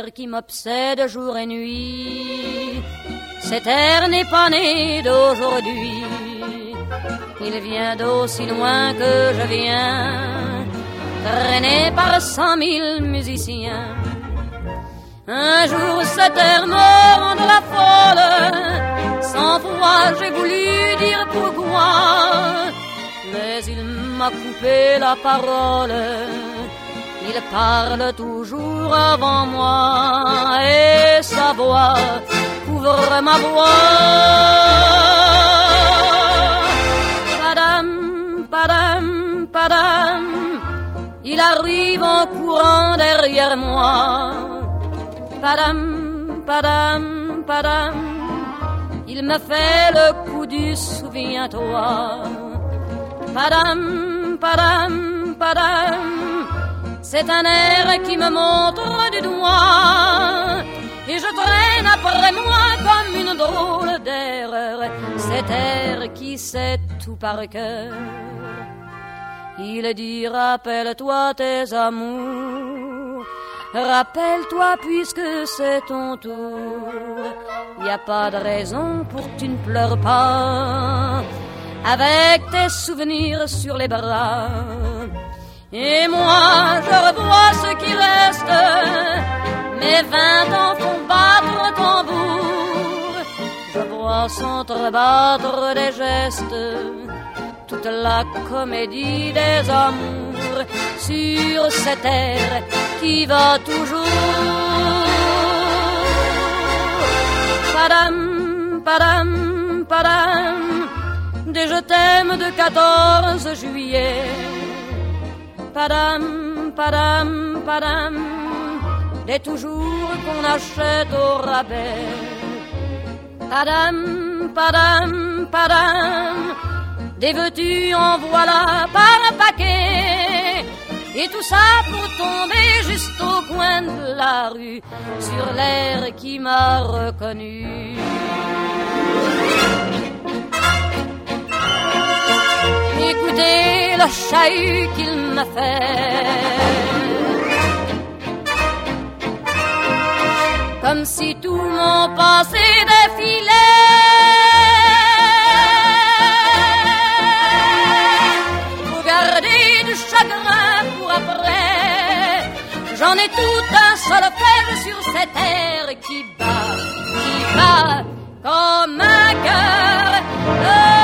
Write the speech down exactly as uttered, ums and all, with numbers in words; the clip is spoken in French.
air qui m'obsède jour et nuit. Cet air n'est pas né d'aujourd'hui, il vient d'aussi loin que je viens, traîné par cent mille musiciens. Un jour cet air me rend la folle, cent fois j'ai voulu dire pourquoi, mais il m'a coupé la parole. Il parle toujours avant moi et sa voix couvre ma voix. Padam, padam, padam, il arrive en courant derrière moi. Padam, padam, padam, il me fait le coup du souviens-toi. Padam, padam, padam, c'est un air qui me montre du doigt et je traîne après moi comme une drôle d'erreur cet air qui sait tout par cœur. Il dit rappelle-toi tes amours, rappelle-toi puisque c'est ton tour. Y a pas de raison pour que tu ne pleures pas avec tes souvenirs sur les bras. Et moi je revois ce qui reste, mes vingt ans font battre tambour. Je vois s'entrebattre des gestes, toute la comédie des amours sur cette terre qui va toujours. Padam, padam, padam, des je t'aime de quatorze juillet. Padam, padam, padam, des toujours qu'on achète au rabais. Padam, padam, padam, des veux-tu en voilà par un paquet. Et tout ça pour tomber juste au coin de la rue sur l'air qui m'a reconnu. Écoutez le chahut qu'il m'a fait, comme si tout mon passé défilait. Faut garder du chagrin pour après, j'en ai tout un solfège sur cette terre qui bat, qui bat comme un cœur.